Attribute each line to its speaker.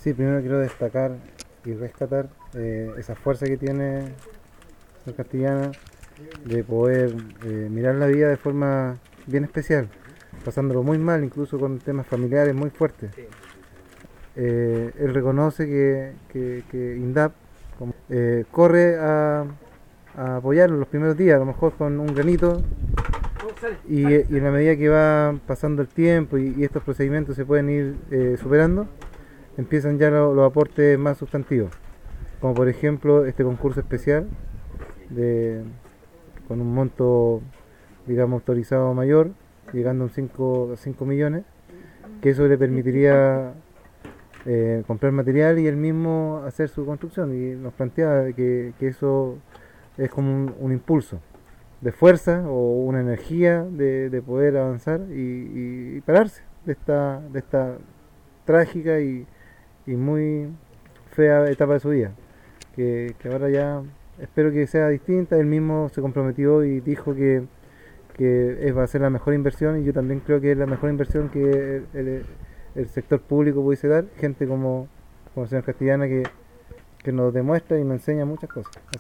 Speaker 1: Sí, primero quiero destacar y rescatar esa fuerza que tiene el Castellana de poder mirar la vida de forma bien especial, pasándolo muy mal, incluso con temas familiares muy fuertes. Él reconoce que INDAP corre a apoyarlo los primeros días, a lo mejor con un granito, y en la medida que va pasando el tiempo y estos procedimientos se pueden ir superando, empiezan ya los aportes más sustantivos, como por ejemplo este concurso especial de, con un monto, digamos, autorizado mayor, llegando a 5 millones, que eso le permitiría comprar material y él mismo hacer su construcción. Y nos planteaba que eso es como un impulso de fuerza o una energía de poder avanzar y pararse de esta trágica y muy fea etapa de su vida, que ahora ya espero que sea distinta. Él mismo se comprometió y dijo que va a ser la mejor inversión, y yo también creo que es la mejor inversión que el sector público pudiese dar, gente como el señor Castellana que nos demuestra y nos enseña muchas cosas. Así